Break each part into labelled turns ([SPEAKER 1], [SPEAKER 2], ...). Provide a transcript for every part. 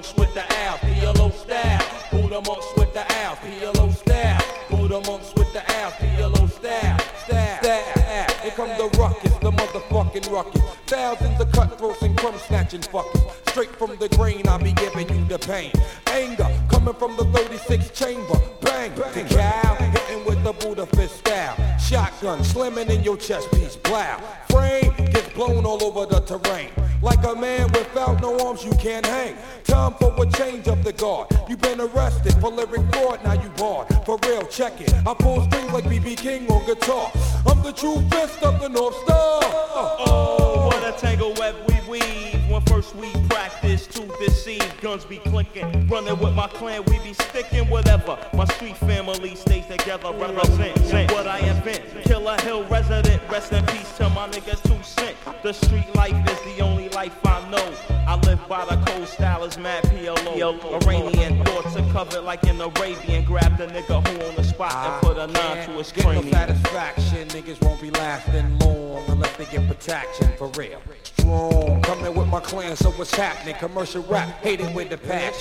[SPEAKER 1] monks with the Al, PLO style. Buddha monks with the Al, PLO style. Buddha monks with the Al, PLO style. Here come the ruckus, the motherfucking ruckus. Thousands of cutthroats and crumb snatching fuckers. Straight from the grain, I be giving you the pain. Anger coming from the 36 chamber. Bang, the cow hitting with the Buddha fist style. Shotgun slamming in your chest piece. Plow. Frame gets blown all over the terrain. Like a man without no arms, you can't hang. Time for a change of the guard. You been arrested for lyric fraud, now you barred. For real, check it. I pull strings like B.B. King on guitar. I'm the true fist of the North Star.
[SPEAKER 2] Oh, what a tangle web we weave. When first we practice to deceive, guns be clicking. Running with my clan, we be sticking whatever. My street family stays together, represent what I invent. Killer Hill resident, rest in peace to my niggas 2 cent. The street life is the only life I know. I live by the cold style as mad PLO. Iranian thoughts are covered like an Arabian. Grab the nigga who on the spot and put a 9 to his cranium.
[SPEAKER 1] Get no satisfaction, niggas won't be lasting long unless they get protection for real. Strong, coming with my clan, so what's happening? Commercial rap, hate it with the passion.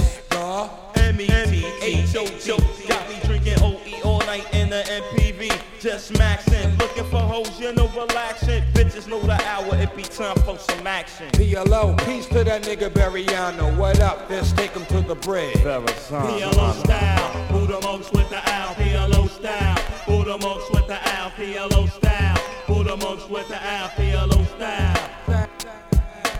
[SPEAKER 2] METHOT, got me drinking OE all night in the MPV. Just maxing, looking for hoes, you know, relaxing. Bitches know the hour, it be time for some action.
[SPEAKER 1] PLO, peace to that nigga Bariano. What up, fist? Take him to the bridge.
[SPEAKER 2] PLO style, Buddha monks with the Al, PLO style. Buddha monks with the Al, PLO style. Buddha monks with the Al, PLO style.